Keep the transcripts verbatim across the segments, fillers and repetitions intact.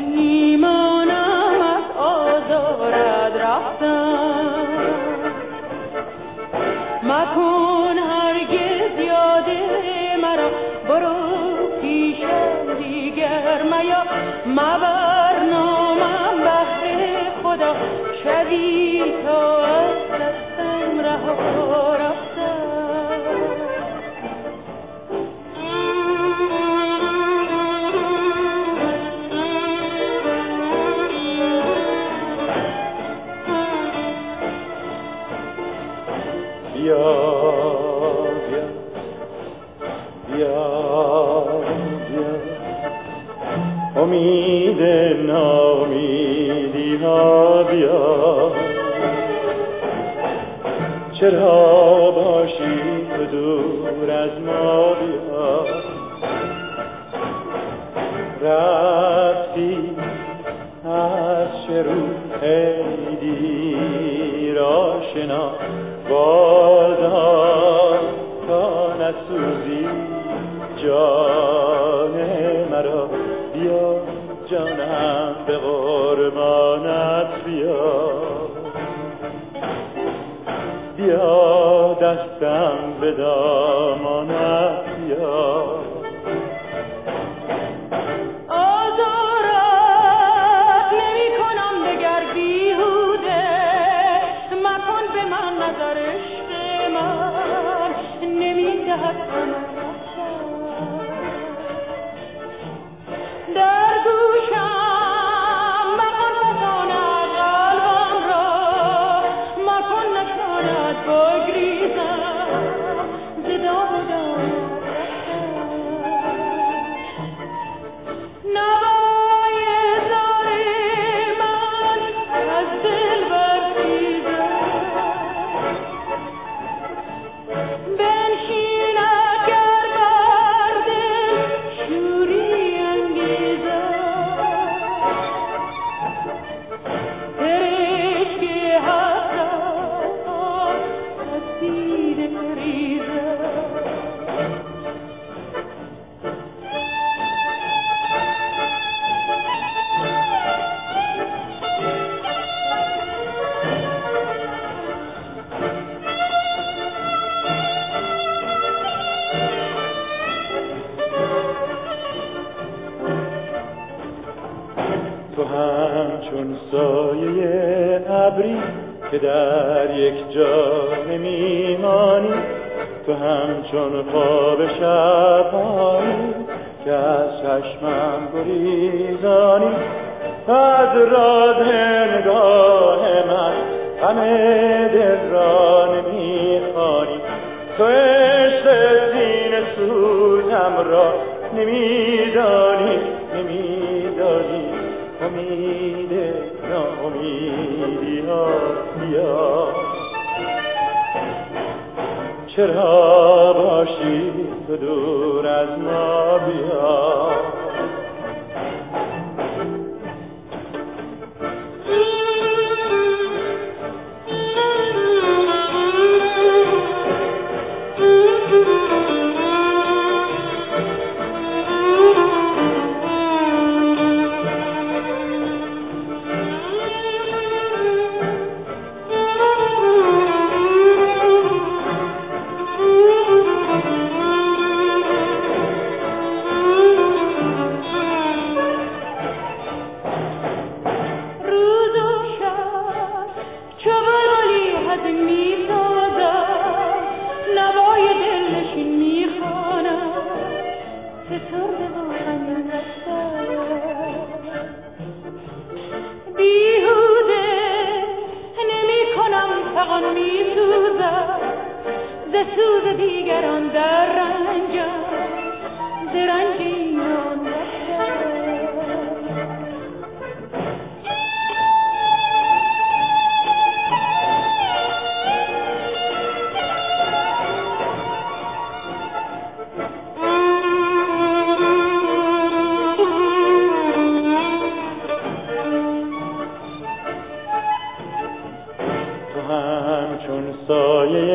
میمانم از آزارت رفتم. مکن هرگز یاده مرا، برو پیشم دیگر میا، مبر نامم بهر خدا، شبی تا از دستم رها رفتم. بیا بیا بیا بیا، امید ناامیدی ها بیا، چرا باشی تو دور از ما بیا، رفتی از چه رو عیدی را شنا، بازا تا نسوزی جان مرا، بیا جانم به قربانت بیا، بیا دستم به دامانت بیا. آزارت نمی کنم دگر بیهوده، مکن به من نظر عشق من، نمی دهد در گوشم، مکن بزاند قلبم را، مکن نشاند بگریزم ز دام دامت نوای زار من از دل برخیزد، بنشین اگر بر دل شوری انگیزد، عشق حسرت از دیده ریزد. تو همچون سایه ابری که در یک جا نمیمانی، تو همچون خواب شبانی که از چشمم گریزانی، از راز نگاه من غم دل را نمیخوانی، تو عشق سینه سوزم را نمیدانی نمیدانی، امید ناامیدی ها بیا، چرا باشی تو دور از ما بیا. سوز دیگران در رنجم، ز رنج اینان همچون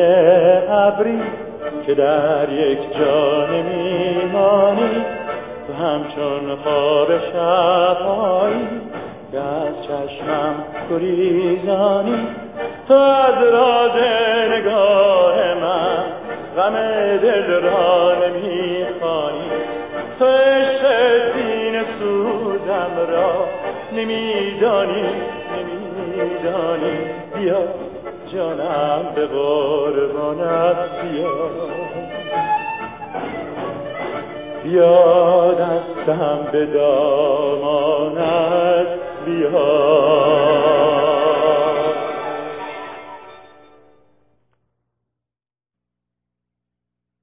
سایه ابری که در یک جا نمیمانی، تو همچون خواب شب‌هایی که از چشمم گریزانی، تو از راز نگاه من غم دل را نمیخوانی، تو عشق سینه سوزم را نمیدانی نمیدانی. بیا جانم به قربانت بیا، بیا دستم بدار